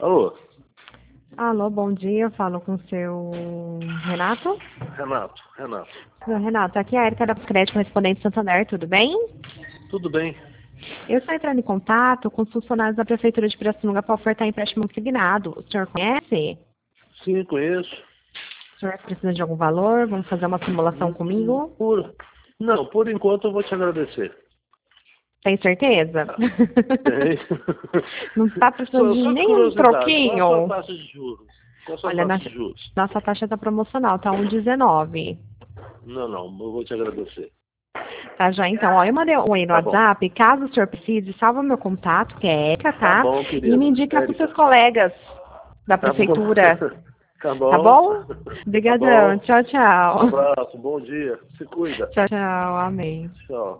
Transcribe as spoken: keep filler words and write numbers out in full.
Alô, Alô, bom dia. Eu falo com o seu Renato. Renato, Renato. Seu Renato, aqui é a Erika da Crédito Correspondente Santander, tudo bem? Tudo bem? Eu estou entrando em contato com os funcionários da Prefeitura de Pirassununga para ofertar empréstimo consignado. O senhor conhece? Sim, conheço. O senhor precisa de algum valor? Vamos fazer uma simulação Hum, comigo? Por... Não, por enquanto eu vou te agradecer. Tem certeza? Tá. Tem. Não está precisando Só, de só de nem um curiosidade, qual a sua troquinho? taxa de juros? Qual a sua Olha, taxa nossa, de juros? nossa taxa está promocional, está um vírgula dezenove. Não, não, eu vou te agradecer. Tá já então, ó, eu mandei um aí no Tá bom. WhatsApp, caso o senhor precise, salva meu contato, que é Erika, Tá tá? bom, E me querida. indica para os seus Érica. colegas da Tá bom. prefeitura, Tá tá bom. bom? Tá Obrigadão, bom. tchau, Um tchau. abraço, bom dia. Se cuida. Tchau, tchau, amém. Tchau.